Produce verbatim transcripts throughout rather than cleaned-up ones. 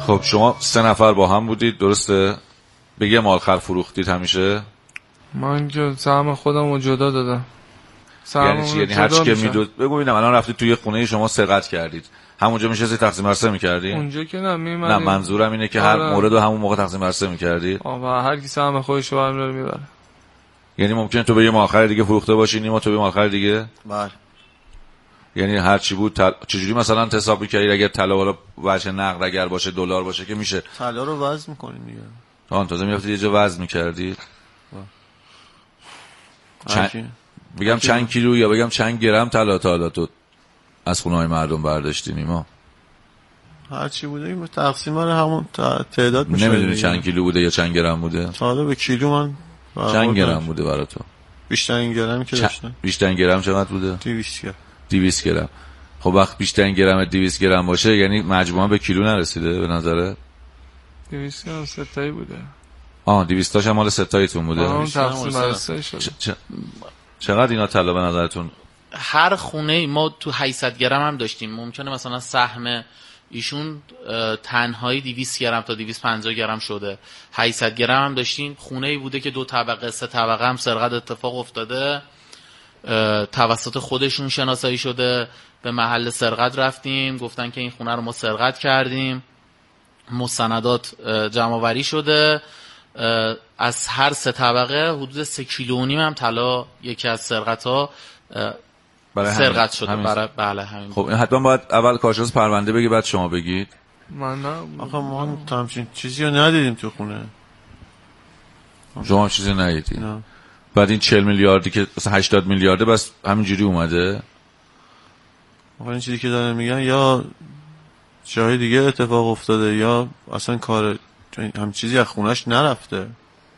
خب شما سه نفر با هم بودید درسته؟ به یه مالخر فروختید همیشه؟ من که سهم خودم رو جدا دادم. یعنی چی؟ یعنی هر چی که میدود بگو ببینم الان رفتید توی خونه شما سرقت کردید همونجا میشه تقسیم بر سه می‌کردی؟ اونجا که نه میمدیم. نه منظورم اینه که هر مورد رو همون موقع تقسیم بر سه می‌کردی؟ آه و هر کی سهم خودش رو برمی‌داره میبره. یعنی ممکنه تو به یه مالخر دیگه فروخته باشی نیما تو به مالخر دیگه؟ بله. یعنی هر چی بود تل... چجوری مثلا حساب می‌کردی اگر طلا والا وجه نقد اگر باشه دلار باشه که میشه طلا رو وزن می‌کنیم دیگه. آن تازه می‌رفتید یه جا وزن می‌کردی؟ چند بگم چند کیلو یا بگم چند گرم طلا تا حالا تو از خونه‌های مردم برداشتی نیما؟ هر چی بوده این تقسیم بر همون تعداد میشه. نمیدونی چند کیلو بوده یا چند گرم بوده؟ تا حالا به کیلو من چند گرم بوده برای تو؟ بیشترین گرمی که داشتم. بیشترین گرم چقدر بوده؟ دویست گرم. دویست گرم. خب وقت بیشترین گرم دویست گرم باشه یعنی مجموعاً به کیلو نرسیده به نظره؟ دویست گرم ستایی بوده. آه دویست تاش هم مال ستاییتون بوده. آه تقسیم بر سه شد. چ... چقدر اینا طلا به نظرتون؟ هر خونه ما تو هشتصد گرم هم داشتیم. ممکنه مثلا سهم ایشون تنهایی دویست گرم تا دویست و پنجاه گرم شده. هشتصد گرم هم داشتیم. خونه ای بوده که دو طبقه سه طبقه هم سرقت اتفاق افتاده. توسط خودشون شناسایی شده. به محل سرقت رفتیم گفتن که این خونه رو ما سرقت کردیم. مستندات جمع آوری شده. از هر سه طبقه حدود سه کیلو و نیم هم طلا یکی از سرقت ها سرقت شده. برای بله همین. خب این حتما باید اول کارشناس پرونده بگی بعد شما بگید. من نه آخه ما همچین چیزی رو ندیدیم تو خونه. شما هم چیزی ندیدید؟ نه. بعد این چهل میلیاردی که مثلا هشتاد میلیارده بس همینجوری اومده؟ آخه این چیزی که دارن میگن یا جای دیگه اتفاق افتاده یا اصلا کار هم چیزی از خونش نرفته.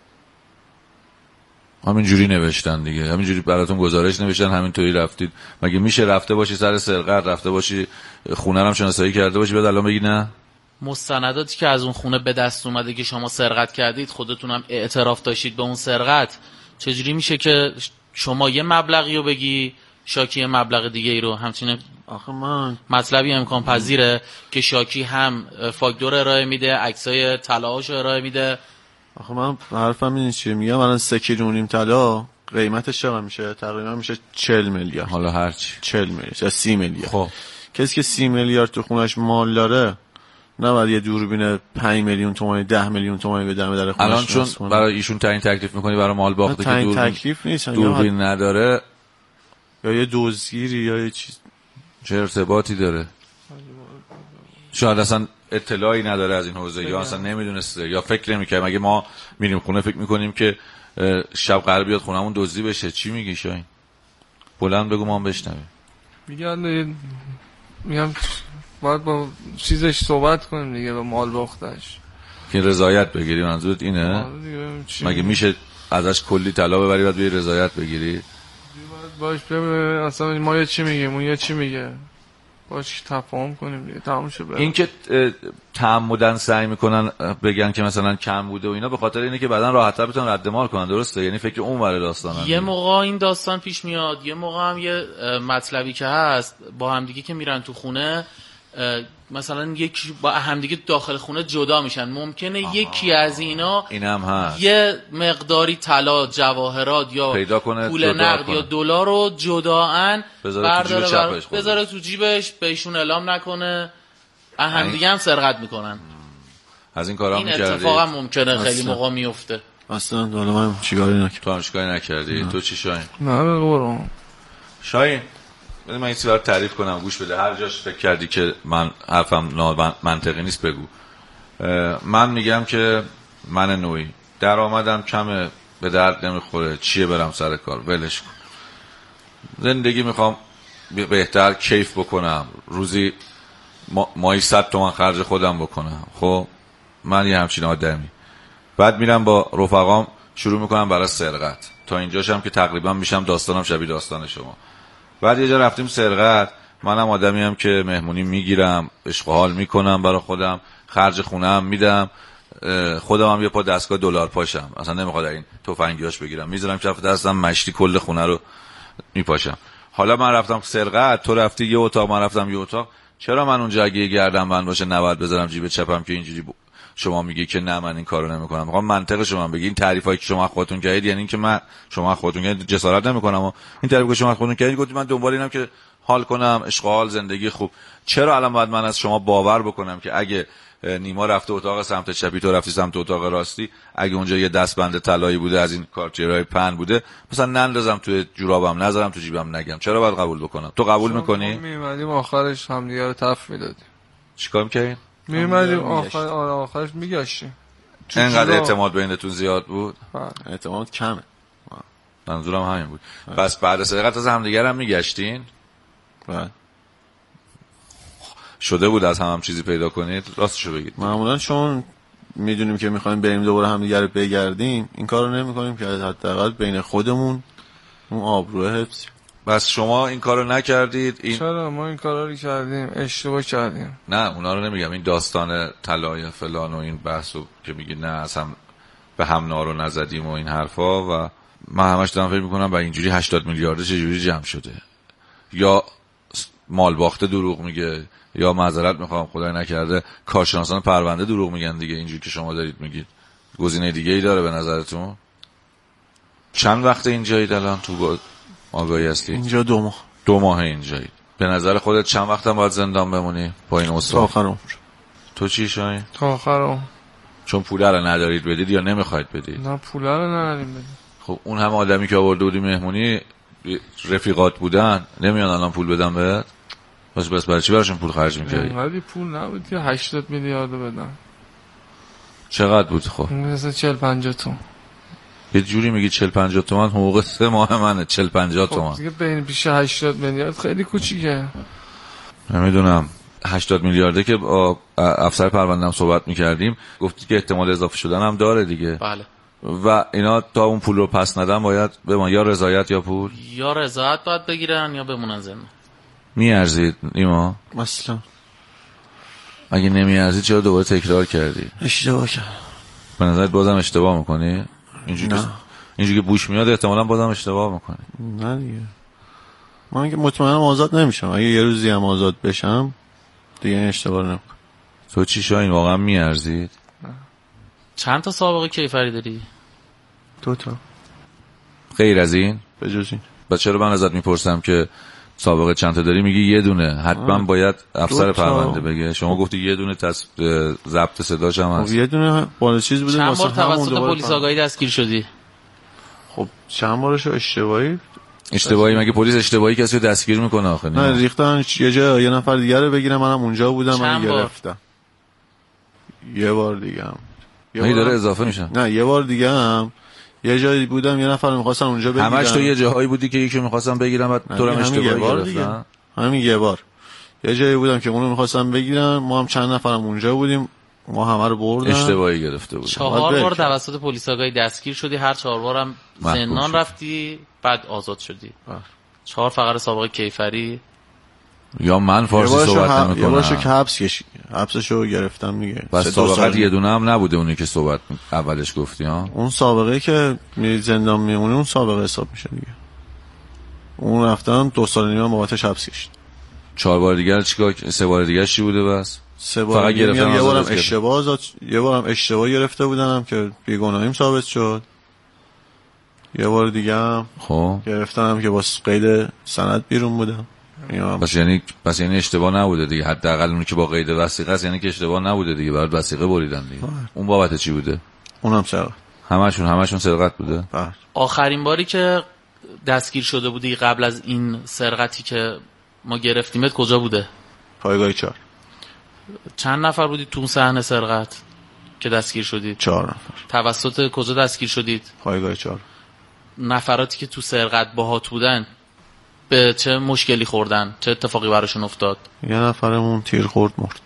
همینجوری نوشتن دیگه، همینجوری براتون گزارش نوشتن همینطوری رفتید. مگه میشه رفته باشی سر سرقت رفته باشی خونه هم شناسایی کرده باشی بعد الان بگی نه؟ مستنداتی که از اون خونه به دست اومده که شما سرقت کردید خودتون هم اعتراف داشتید به اون سرقت، چجوری میشه که شما یه مبلغی رو بگی شاکی مبلغ دیگه ای رو؟ همچنین آخه من مطلبی امکان پذیره که شاکی هم فاکتور ارائه میده عکسای طلاهاشو ارائه میده. آخه من حرفم اینه چیه میگم الان سه کیلو نیم طلا قیمتش چقدر میشه؟ تقریبا میشه چهل میلیارد. حالا هرچی چهل میلیارد یا سی میلیارد. خب کسی که سی میلیارد تو خونش مال داره نباید یه دوربین پنج میلیون تومانی ده میلیون تومانی به در در خونش. الان چون برای ایشون تعیین تکلیف میکنی برای مال باخته که دوربین تکلیف نیست دوربین نداره یا یه دزدگیری یا یه چیز چه ارتباطی داره؟ شاید اصلا اطلاعی نداره از این حوزه یا اصلا نمیدونسته یا فکر نمیکنه. مگه ما میریم خونه فکر میکنیم که شب قرار بیاد خونمون دزدی بشه؟ چی میگی شاین؟ بلند بگو ما هم بشنویم. میگن میگم باید با چیزش صحبت کنیم دیگه با مال باختش که رضایت بگیری. منظورت اینه؟ مگه میشه ازش کلی طلا ببری بعد بیای رضایت بگیری؟ باش ببینیم اصلا ما یه چی میگیم اون یه چی میگه باش تفاهم کنیم دیگه تموم شه. این که تعمدن سعی میکنن بگن که مثلا کم بوده و اینا به خاطر اینه که بعدن راحت‌تر بتونن رد مال کنن، درسته؟ یعنی فکر اون ور داستانن. یه موقع این داستان پیش میاد، یه موقع هم یه مطلبی که هست با همدیگه که میرن تو خونه مثلا یکی با همدیگه داخل خونه جدا میشن، ممکنه آها. یکی از اینا اینم هست یه مقداری طلا جواهرات یا پیدا کنه پول نقد یا دلار رو جداً برداره بر... بذاره تو جیبش بهشون اعلام نکنه، همدیگه هم سرقت میکنن. از این کارا میکردی؟ این اتفاق هم ممکنه خیلی موقع میفته. اصلا دولا من چیکاری نکردم. تو هم چیکاری نکردی؟ تو چی شاین؟ نه بگو شاین بده من این چیزا رو تعریف کنم گوش بده. هر جاش فکر کردی که من حرفم منطقی نیست بگو. من میگم که من نوعی درآمدم کمه به درد نمیخوره، چیه برم سر کار، ولش کن. زندگی میخوام بهتر کیف بکنم، روزی ما مایی صد تومن خرج خودم بکنم. خب من یه همچین آدمی. بعد میرم با رفقام شروع میکنم برای سرقت. تا اینجاشم که تقریبا میشم داستانم شبیه داستان شما. بعد یه جا رفتیم سرقت، منم آدمی هم که مهمونی میگیرم، عشق و حال میکنم برای خودم، خرج خونه هم میدم، خودم هم یه پا دستگاه دلار پاشم، اصلا نمیخواد این تفنگیاش بگیرم، میذارم کف دستم مشتی کل خونه رو میپاشم. حالا من رفتم سرقت، تو رفتی یه اتاق من رفتم یه اتاق، چرا من اونجا اگه گردم بند باشه نباید بذارم جیب چپم که اینجوری ب... شما میگی که نه من این کارو نمیکنم. میخوام منطق شما بگی این تعریفایی که شما خودتون کردید یعنی اینکه من شما خودتون کردید جسارت نمیکنم و این تعریفی که شما خودتون کردید گفتید من دنبال اینم که حال کنم، اشغال، زندگی خوب. چرا الان باید من از شما باور بکنم که اگه نیما رفته اتاق سمت چپی تو رفتی سمت اتاق راستی، اگه اونجا یه دستبند طلایی بوده از این کارچرای پن بوده مثلا نندازم تو جورابم نذارم تو جیبم نگم؟ چرا باید قبول بکنم؟ تو قبول میکنی؟ میومدیم آخرش هم دیگه رو تف میدادیم. چیکار میکردین؟ میومدیم آخر آره آخرش میگاشتیم. اینقدر اعتماد بینتون زیاد بود؟ اعتماد کمه. منظورم همین بود. پس بعد از سرقت از همدیگه هم میگشتین؟ بله. شده بود از هم هم چیزی پیدا کنید؟ راستشو بگید. معمولا چون میدونیم که میخوایم بریم دوباره همدیگه رو بگردیم این کارو نمیکنیم که حداقل بین خودمون اون آبروه حفظ. بس شما این کارو نکردید؟ این چرا ما این کارا رو کردیم، اشتباه کردیم. نه اونا رو نمیگم، این داستان طلای فلان و این بحثو که میگی نه اصلا به هم نارو نزدیم و این حرفا و من همش دارم فکر میکنم و اینجوری هشتاد میلیارد چجوری جمع شده؟ یا مال باخته دروغ میگه یا معذرت میخوام خدای نکرده کارشناسان پرونده دروغ میگن دیگه. اینجوری که شما دارید میگید گزینه دیگه ای داره به نظرتون؟ چند وقت اینجایید الان تو آگاهی هستی؟ اینجا دو ماه. دو ماه اینجایید. به نظر خودت چند وقت هم باید زندان بمونی با این اصول؟ تا آخر عمر. تو چی شاین؟ تا آخر عمر. چون پول رو ندارید بدید یا نمیخواید بدید؟ نه پول رو نداریم بدید. خب اون هم آدمی که آورده بودی مهمونی رفیقات بودن نمیان الان پول بدن بهت؟ بس بس برای چی براشون پول خرج می‌کردی؟ اینقدر پول نبود که هشتاد میلیارد بدن. چقدر بود خب؟ مثلا چهل پنجاه تومن. یه جوری میگی چهل پنجاه تومن حقوق سه ماه منه. چهل پنجاه تومن. خب دیگه بین پیش هشتاد میلیارد خیلی کوچیکه. نمیدونم. هشتاد میلیارده که با افسر پرونده‌ام صحبت می‌کردیم گفتی که احتمال اضافه شدن هم داره دیگه. بله. و اینا تا اون پول رو پس ندن باید به ما یا رضایت یا پول؟ یا رضایت باید بگیرن یا بمونن زندان. میارزید نیما؟ مثلا اگه نمیارزید چرا دوباره تکرار کردی؟ اشتباه کردم. به نظرت بازم اشتباه میکنی؟ اینجوری نه. که اینجوری که بوش میاد احتمالاً بازم اشتباه میکنی. نه دیگه من که مطمئنم آزاد نمیشم. اگه یه روزی هم آزاد بشم دیگه این اشتباه نمیکنم. تو چی شاین واقعا میارزید؟ چند تا سابقه کیفری داری؟ دو تا. غیر از این؟ به جز این. بعد چرا من ازت میپرسم که سابقه چند تا داری میگی یه دونه؟ حتما آه. باید افسر پرونده بگه. شما گفتی یه دونه تص... ضبط صداش هم هست. خب یه دونه بالا چیز بوده واسه همون. چند بار توسط پلیس آگاهی دستگیر شدی؟ خب چند بارشو اشتباهی اشتباهی مگه پلیس اشتباهی کسی رو دستگیر میکنه آخه؟ نه ریختن یه جا یه نفر دیگه رو بگیرم منم اونجا بودم من گرفتم. یه بار دیگه هم یه داره اضافه میشه. نه یه بار دیگه هم یه جایی بودم یه نفر می‌خواستن اونجا بگیرن. همش تو یه جاهایی بودی که یکی می‌خواستن بگیرن بعد تو رو اشتباه گرفتن. همین یه بار یه جایی بودم که اونو می‌خواستن بگیرن ما هم چند نفرم اونجا بودیم ما همه رو بردن اشتباهی گرفته بود. چهار بار توسط پلیس آگاهی دستگیر شدی هر چهار بارم زندان رفتی بعد آزاد شدی. چهار فقط سابقه کیفری. یا من فارسی صحبت هم... نمی‌کنم. یه بارشو که حبس کش حبسشو گرفتم دیگه. بس سابقه یه دونه هم نبوده اونی که صحبت اولش گفتی ها. اون سابقه که می زندان میمونه اون سابقه حساب میشه دیگه. اون رفتم دو سال و نیم بابتش حبس کشید. چهار بار دیگه چیکار سه بار دیگه چی بوده بس؟ سه بار فقط گرفتم. یه بارم اشتباه آزاد یه بارم اشتباه گرفته بودنم که بیگناهیم ثابت شد. یه بار دیگه هم خب گرفتم که واسه قید سند بیرون بودم. بس یعنی بس یعنی اشتباه نبوده دیگه. حداقل اون که با قید وثیقه است یعنی که اشتباه نبوده دیگه. برات وثیقه بریدن دیگه. آه. اون بابت چی بوده؟ اونم سرقت. همشون همشون سرقت بوده. بله. آخرین باری که دستگیر شده بودی قبل از این سرقتی که ما گرفتیمت کجا بوده؟ پایگاه چهار. چند نفر بودید تو صحنه سرقت که دستگیر شدید؟ چهار نفر. توسط کجا دستگیر شدید؟ پایگاه چهار. نفراتی که تو سرقت باهات بودن به چه مشکلی خوردن؟ چه اتفاقی براشون افتاد؟ یه نفرمون تیر خورد مرد.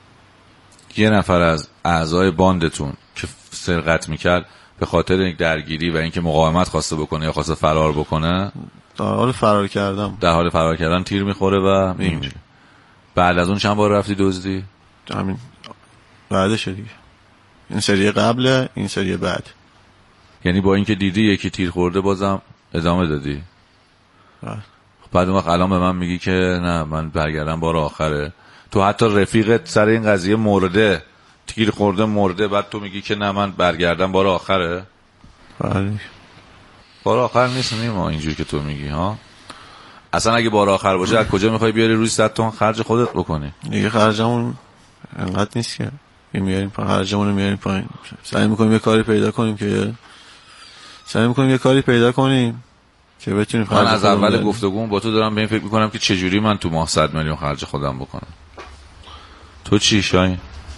یه نفر از اعضای باندتون که سرقت میکرد به خاطر یک درگیری و اینکه مقاومت خواسته بکنه یا خواسته فرار بکنه در حال فرار کردم در حال فرار کردن تیر میخوره و میمیره. بعد از اون چند بار رفتی دزدی؟ همین بعدش دیگه. این سری قبل این سری بعد. یعنی با اینکه دیدی یکی تیر خورده بازم ادامه دادی؟ بله. بعد اون وقت الان به من میگی که نه من برگردم بار آخره تو حتی رفیقت سر این قضیه مرده، تیر خورده مرده، بعد تو میگی که نه من برگردم بار آخره. بله بار آخر نیست نیما اینجوری که تو میگی ها. اصلا اگه بار آخر باشه از کجا میخوای بیاری روز صد تومن خرج خودت بکنی؟ دیگه خرجمون انقدر نیست که میاریم پایین، خرجمون رو میاریم پایین. سعی میکنیم یه کاری پیدا کنیم که سعی میکنیم یه کاری پیدا کنیم که بتونیم. من از اول گفتگو با تو دارم به این فکر میکنم که چجوری من تو ماه صد میلیون خرج خودم بکنم. تو چی شاین؟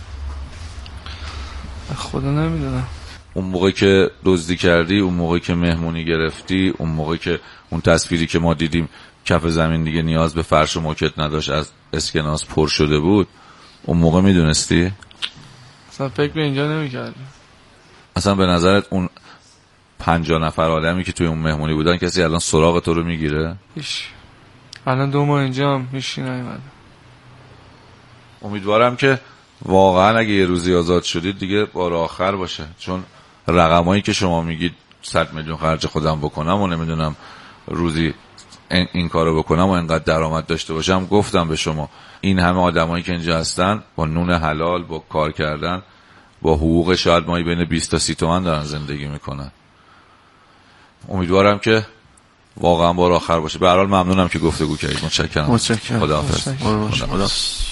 خدا نمیدونم. اون موقعی که دزدی کردی، اون موقعی که مهمونی گرفتی، اون موقعی که اون تصویری که ما دیدیم کف زمین دیگه نیاز به فرش و موکت نداشت، از اسکناس پر شده بود، اون موقع میدونستی؟ اصلا فکر به اینجا نمیکردی. اصلا به نظرت اون پنجاه نفر آدمی که توی اون مهمونی بودن کسی الان سراغ تو رو میگیره؟ هیچ. الان دو ماه اینجا هم هیچی نیومده. امیدوارم که واقعا اگه یه روزی آزاد شدید دیگه بار آخر باشه، چون رقمایی که شما میگید صد میلیون خرج خودم بکنم و نمیدونم روزی این, این کارو بکنم و انقدر درآمد داشته باشم، گفتم به شما این همه آدمایی که اینجا هستن با نون حلال، با کار کردن، با حقوق شاید مایی بین بیست تا سی تومن دارن زندگی میکنن. امیدوارم که واقعا بار آخر باشه. به هر حال ممنونم که گفتگو کردید. متشکرم. متشکرم. خداحافظ. خداحافظ.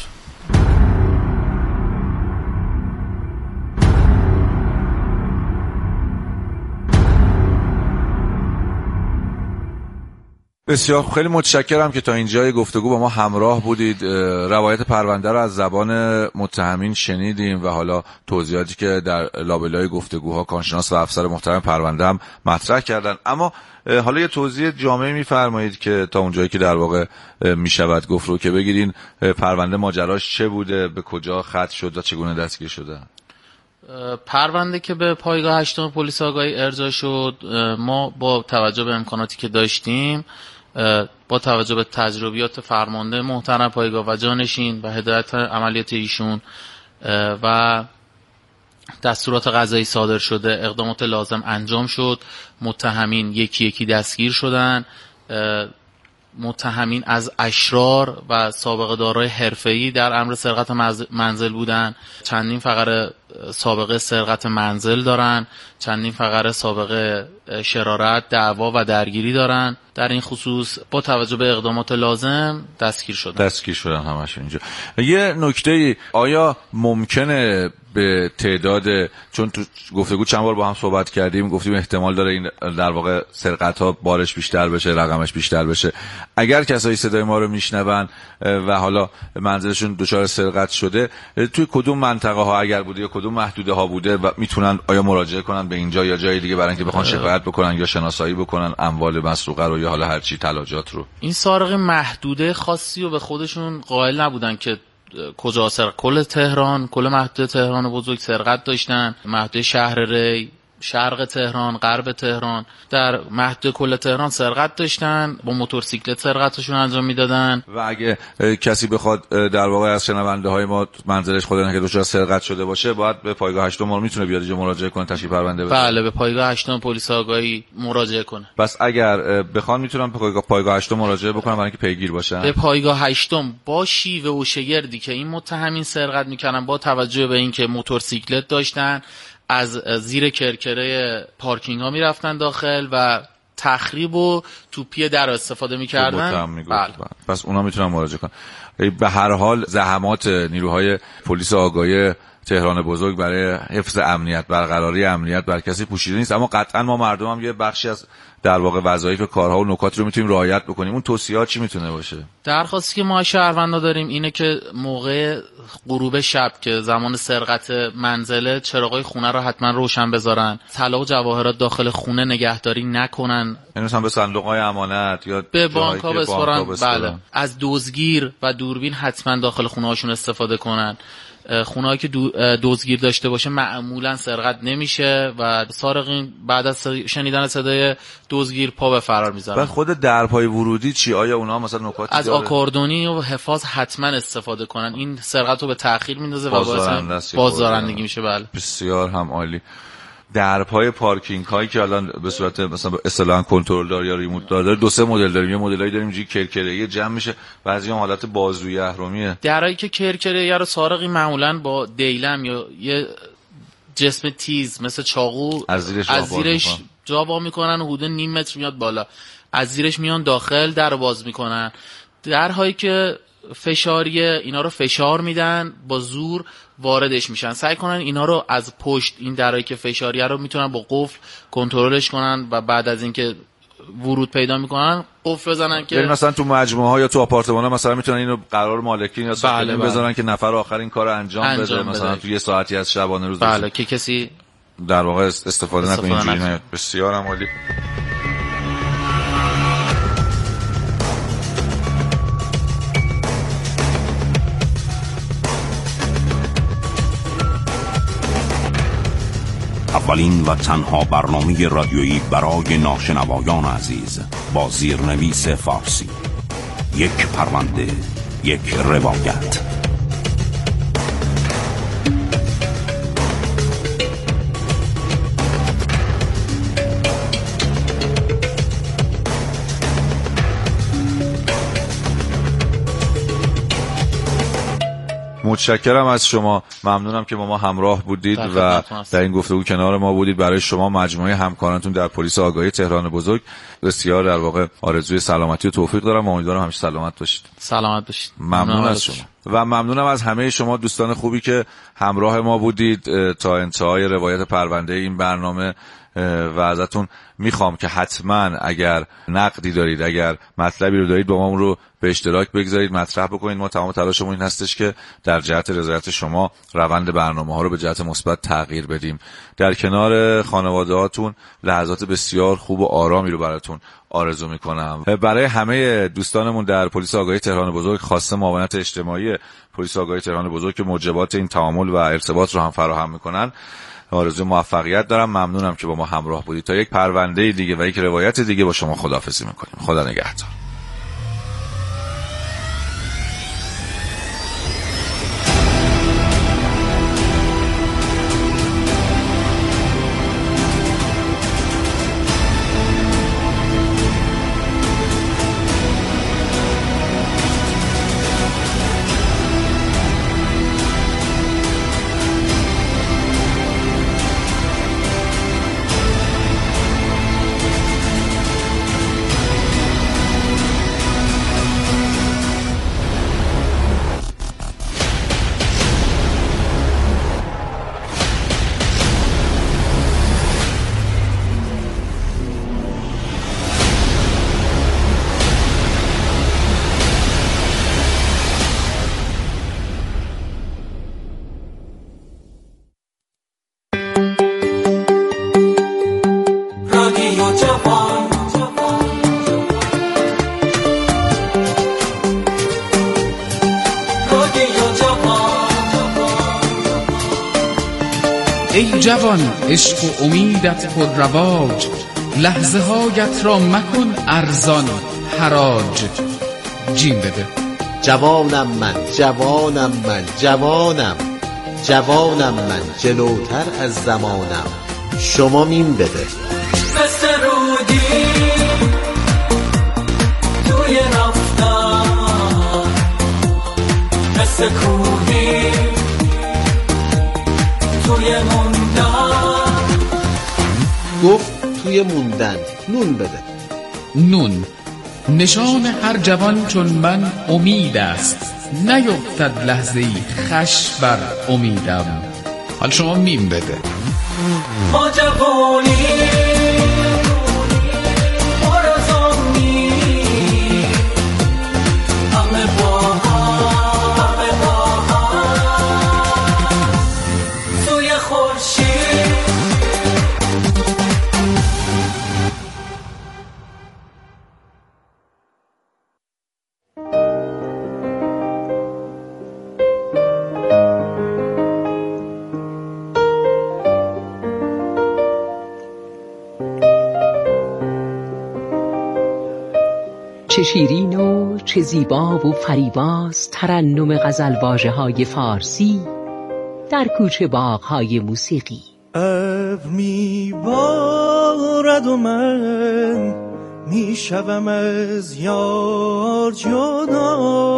بسیار خیلی متشکرم که تا اینجای گفتگو با ما همراه بودید. روایت پرونده رو از زبان متهمین شنیدیم و حالا توضیحاتی که در لابلای گفتگوها کارشناس و افسر محترم پرونده هم مطرح کردن. اما حالا یه توضیح جامعی میفرمایید که تا اونجایی که در واقع میشود گفت رو که بگیرین پرونده ماجراش چه بوده، به کجا ختم شد و چگونه دستگیر شده؟ پرونده که به پایگاه هشتم پلیس آگاهی ارجاع شد، ما با توجه به امکاناتی که داشتیم، با توجه به تجربیات فرمانده محترم پایگاه و جانشین و هدایت عملیات ایشون و دستورات قضایی صادر شده، اقدامات لازم انجام شد. متهمین یکی یکی دستگیر شدن. متهمین از اشرار و سابقه دارای حرفه‌ای در امر سرقت منزل بودن. چندین فقره سابقه سرقت منزل دارن، چندین فقره سابقه شرارت، دعوا و درگیری دارن. در این خصوص با توجه به اقدامات لازم دستگیر شدن. دستگیر شدن همش اینجا. یه نکته، آیا ممکنه به تعداد، چون تو گفتگو چند بار با هم صحبت کردیم گفتیم احتمال داره این در واقع سرقت ها بارش بیشتر بشه، رقمش بیشتر بشه، اگر کسایی صدای ما رو میشنون و حالا منزلشون دچار سرقت شده، توی کدوم منطقه ها اگر بوده یا کدوم محدوده ها بوده و میتونن آیا مراجعه کنن به اینجا یا جای دیگه برای اینکه بخوان شکایت بکنن یا شناسایی بکنن اموال مسروقه رو یا حالا هر چی تلاجات رو؟ این سارق محدوده خاصی رو به خودشون قائل نبودن که کجا سرقت. کل تهران، کل محدوده تهران بزرگ سرقت داشتن. محدوده شهر ری، شرق تهران، غرب تهران، در محدوده کل تهران سرقت داشتن، با موتورسیکلت سرقتشون انجام میدادن. و اگه کسی بخواد در واقع از شنونده های ما منزلش خود نگه دچار سرقت شده باشه، باید به پایگاه هشتم ما میتونه بیاد اینجا مراجعه کنه، تشریف پرونده بده؟ بله، به پایگاه هشتم پلیس آگاهی مراجعه کنه. پس اگر بخوان میتونن به پایگاه پایگاه هشتم مراجعه بکنن برای اینکه پیگیر باشن. به پایگاه هشتم با شیوه و شگردی که این متهمین سرقت میکردن، با توجه به اینکه موتورسیکلت داشتن، از زیر کرکره پارکینگ ها میرفتن داخل و تخریب و توپی در استفاده میکردن. بله. پس اونا میتونن مراجعه کنن. به هر حال زحمات نیروهای پلیس آگاهی تهران بزرگ برای حفظ امنیت، برقراری امنیت بر کسی پوشیده نیست، اما قطعا ما مردم هم یه بخشی از در واقع وظایف کارها و نکاتی رو میتونیم رعایت بکنیم. اون توصیه‌ها چی میتونه باشه؟ درخواستی که ما شهروندا داریم اینه که موقع غروب شب که زمان سرقت منزله، چراغای خونه رو حتما روشن بذارن، طلا و جواهرات داخل خونه نگهداری نکنن، یعنی مثلا به صندوق‌های امانت یا به بانک‌ها بسپارن. بله، از دزدگیر و دوربین حتما داخل خونه‌هاشون استفاده کنن. خونه‌ای که دزدگیر داشته باشه معمولا سرقت نمیشه و سارقین بعد از شنیدن صدای دزدگیر پا به فرار میذارن. بعد خود درپای ورودی چی؟ آیا اونها مثلا نکاتی از داره؟ آکاردونی و حفاظ حتما استفاده کنن. این سرقت رو به تأخیر میندازه و باعث بازدارندگی میشه. بله، بسیار هم عالی. درپای پارکینگ هایی که الان به صورت مثلا اصطلاحاً کنترل دار یا ریموت دار داره، دو سه مدل داریم. یه مدلایی داریم اینجوری کرکره‌ای جمع میشه، بعضی‌ها حالت بازوی اهرمیه. درایی که کرکره‌ای رو سارقی معمولاً با دیلم یا یه جسم تیز مثل چاقو از زیرش, از زیرش جا وا میکنن و حدود نیم متر میاد بالا، از زیرش میان داخل در رو باز میکنن. درهایی که فشاریه اینا رو فشار میدن، با زور واردش میشن. سعی کنن اینا رو از پشت، این درایی که فشاریه رو میتونن با قفل کنترلش کنن و بعد از اینکه ورود پیدا میکنن قفل بزنن که مثلا تو مجموعه ها یا تو آپارتمان ها مثلا میتونن اینو قرار مالکین یا ساختمون بله بله. بذارن که نفر آخر این کارو انجام, انجام بده، مثلا تو یه ساعتی از شبانه روز بله که کسی در واقع استفاده نکنه. اینجوری بسیار عالی. اولین و تنها برنامه رادیویی برای ناشنوایان عزیز با زیرنویس فارسی. یک پرونده، یک روایت. متشکرم از شما، ممنونم که با ما همراه بودید و در این گفتگو کنار ما بودید. برای شما مجموعه همکارانتون در پلیس آگاهی تهران بزرگ بسیار در واقع آرزوی سلامتی و توفیق دارم. امیدوارم همیشه سلامت باشید. سلامت باشید. ممنون, ممنون از شما و ممنونم از همه شما دوستان خوبی که همراه ما بودید تا انتهای روایت پرونده این برنامه و ازتون میخوام که حتما اگر نقدی دارید، اگر مطلبی رو دارید با ما اون رو به اشتراک بگذارید، مطرح بکنید. ما تمام تلاشمون این هستش که در جهت رضایت شما روند برنامه ها رو به جهت مثبت تغییر بدیم. در کنار خانواده هاتون لحظات بسیار خوب و آرامی رو براتون آرزو میکنم. برای همه دوستانمون در پلیس آگاهی تهران بزرگ، خاصه معاونت اجتماعی پلیس آگاهی تهران بزرگ که موجبات این تعامل و ارتباط رو هم فراهم میکنن، آرزوی موفقیت دارم. ممنونم که با ما همراه بودید. تا یک پرونده دیگه و یک روایت دیگه با شما خداحافظی میکنیم. خدا نگهدار. ای جوان، عشق و امیدت پر رواج، لحظه هایت را مکن ارزان حراج. جیم بده. جوانم من، جوانم من، جوانم جوانم من، جلوتر از زمانم، شما میم بده. مثل رودی توی رفتن، مثل کوهی توی موندن. گفت توی موندن نون بده. نون نشان هر جوان چون من امید است، نیفتد لحظه ای خش بر امیدم. حال شما میم بده. ما جوانی آرزانی، همه با هم، همه با هم سوی خورشید. چه شیرین و چه زیبا و فریباز ترنم غزل واژه‌های فارسی در کوچه باغ‌های موسیقی. ابر می بارد و من می شوم از یار جدا،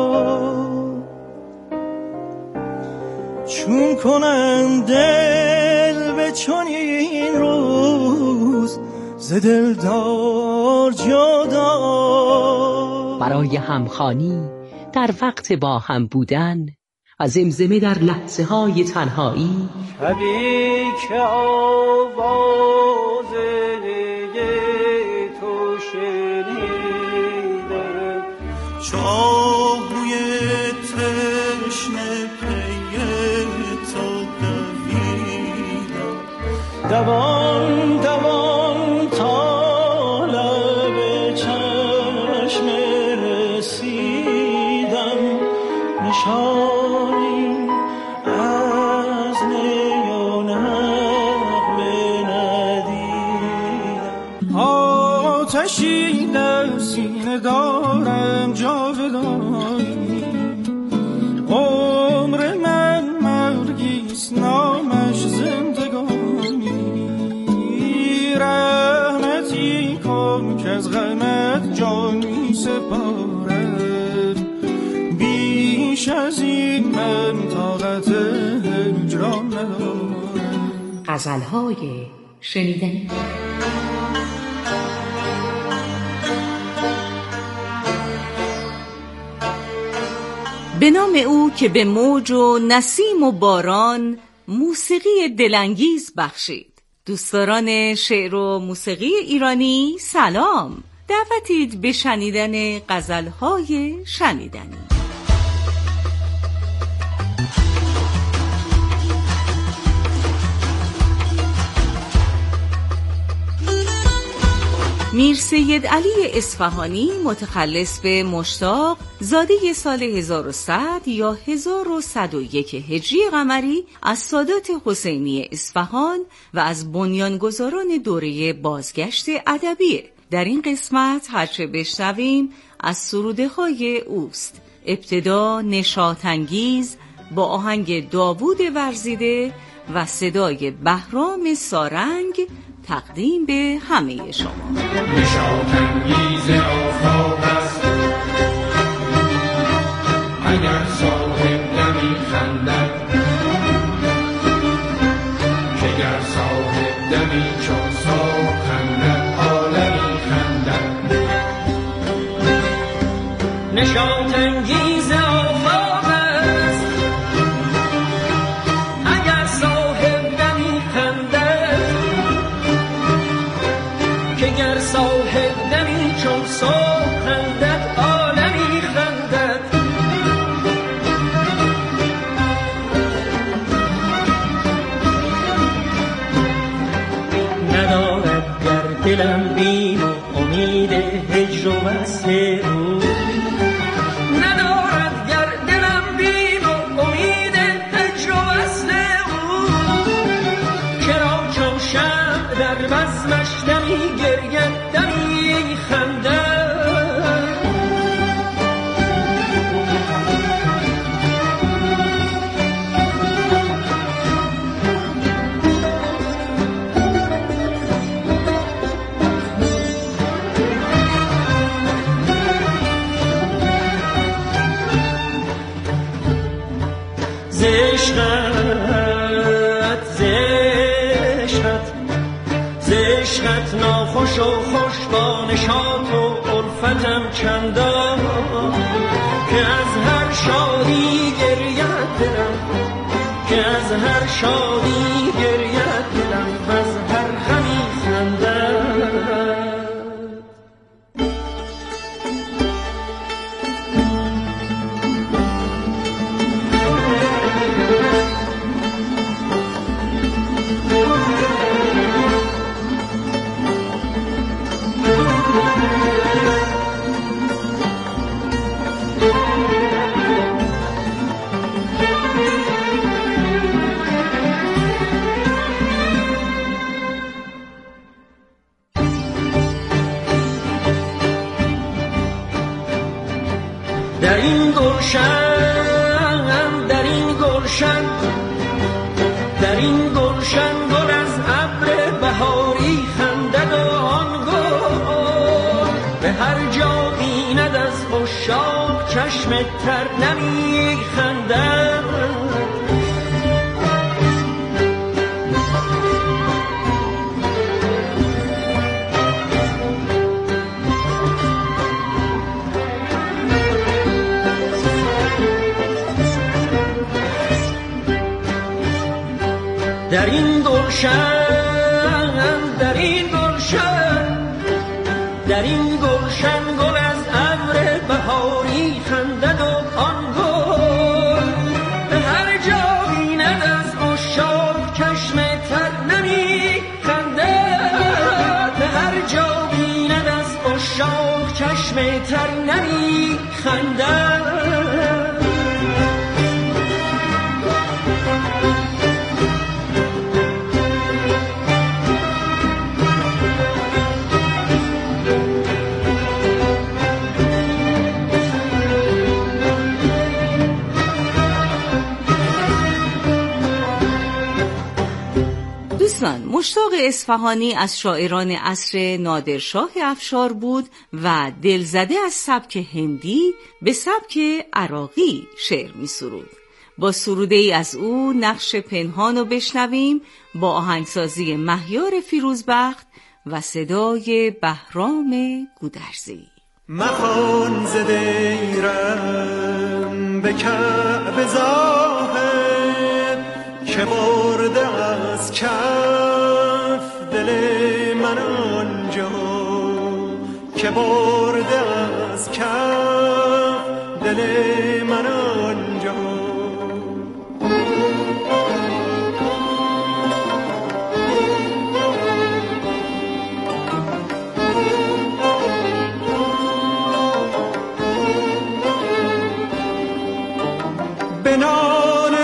چون کنم دل به چنین روز ز دلدار جدا. برای همخوانی در وقت با هم بودن و زمزمه در لحظه های تنهایی، شبی که آواز تو شنیدم، چاهوی تشنه پی تو دویدم، دوان دوان تا لب چشم رسیدم، نشانی از نی و نغمه ندیدم. آتشی در سینه دارم جاودانی، عمر من مرگیست نامش زندگانی، رحمتی کن که از غمت جان می سپارم، بیش از این من طاقت هجران ندارم. غزل‌های شنیدنی. به نام او که به موج و نسیم و باران موسیقی دلانگیز بخشید. دوستداران شعر و موسیقی ایرانی سلام، دعوتید به شنیدن غزل‌های شنیدنی. میر سید علی اصفهانی متخلص به مشتاق، زاده سال هزار و صد یا هزار و صد و یک هجری قمری، از سادات حسینی اصفهان و از بنیانگذاران دوره بازگشت ادبیه. در این قسمت هرچه بشنویم از سروده‌های اوست. ابتدا نشاط‌انگیز با آهنگ داوود ورزیده و صدای بهرام سارنگ تقدیم به همه شما. نشاط‌انگیز آفاق است اگر صاحب دمی خندد، که گر صاحب دمی چون صاحب خندد عالمی خندد. نشاط‌انگیز آفاق است اگر صاحب دمی خندد، که گر صاحب دمی چون صبح خندد عالمی خندد. ندارد گر دلم بیم و امید هجر و وصل او، ندارد گر دلم بیم و امید هجر و وصل او، چرا چون شمع در بزمش دمی گرید دمی خندد. زشقت زشقت زشقت ناخوش و خوش با نشاط و الفتم چندان، که از هر شادی گریت دلم، که از هر شادی گریت دلم و از هر غمی خندد. در این گلشن، در این گلشن، در این گلشن گل از چشم تر نمی خندد. در این گلشن در این گلشن در این گلشن گل از ابر بهاری خندد و آن گل به هر جا بیند از عشاق چشم تر نمی خندد. به هر جا بیند از عشاق چشم تر نمی خندد. مشتاق اصفهانی از شاعران عصر نادرشاه افشار بود و دلزده از سبک هندی به سبک عراقی شعر می سرود. با سروده ای از او نقش پنهان رو بشنویم با آهنگسازی مهیار فیروزبخت و صدای بهرام گودرزی. مخوان ز دیرم به کعب زاهد که برده از کف دل من آنجا، که برده از کف دل من آنجا. به نان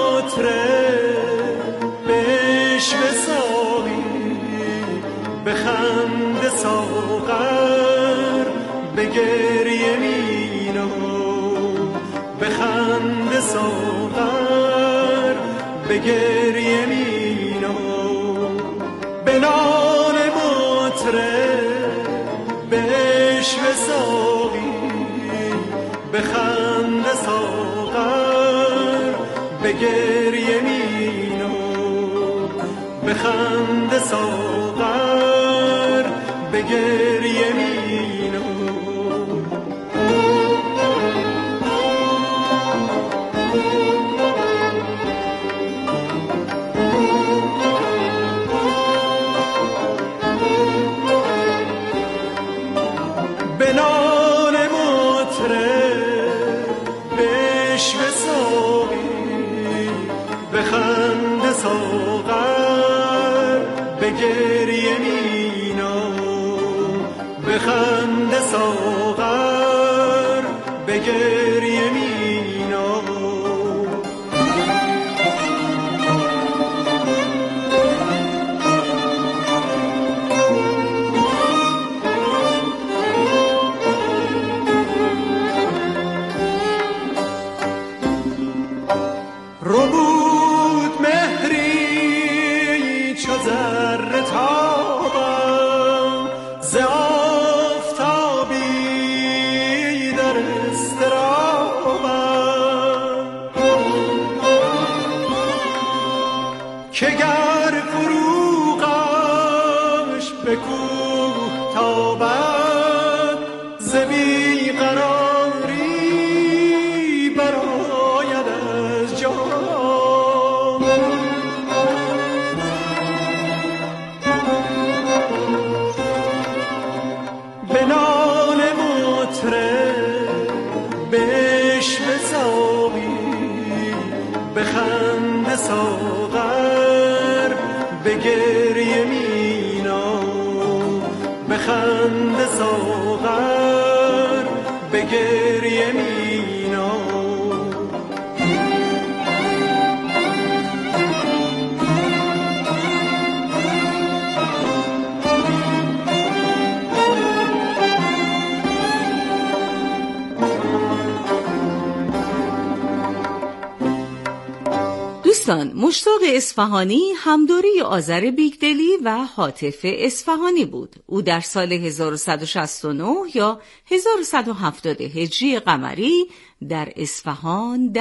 مطرب بشو ساقی، به خنده ساغر به گریه مینا، به خنده ساغر به گریه مینا. به نان مطرب بشو ساقی، به خنده ساغر به گریه مینا، به خنده ساغر به گریه مینا. به نان مطرب بشو ساقی، به خنده ساغر به گریه مینا، به خنده ساغر به گریه مینا. ربود مهری چو ذره تابم، ز آفتابی در اضطرابم، که گر فروغش به کوه تابد، ز بیقراری برآید از جام. به نان مطرب بشو ساقی، به خنده ساغر به گریه مینا، به خنده ساغر به گریه مینا. دوستان، مشتاق اصفهانی همدوره آذر بیگدلی و حاطف اصفهانی بود. او در سال هزار و صد و شصت و نه یا هزار و صد و هفتاد هجری قمری در اصفهان